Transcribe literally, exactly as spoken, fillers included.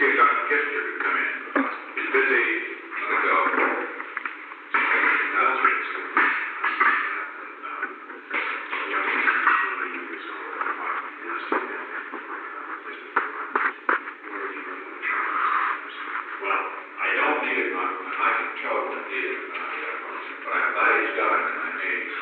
see if Doctor Kissinger could come in. He's busy. He's go. That's right. Well, I don't need it. I can tell what it is, but I'm glad he's got it, and I may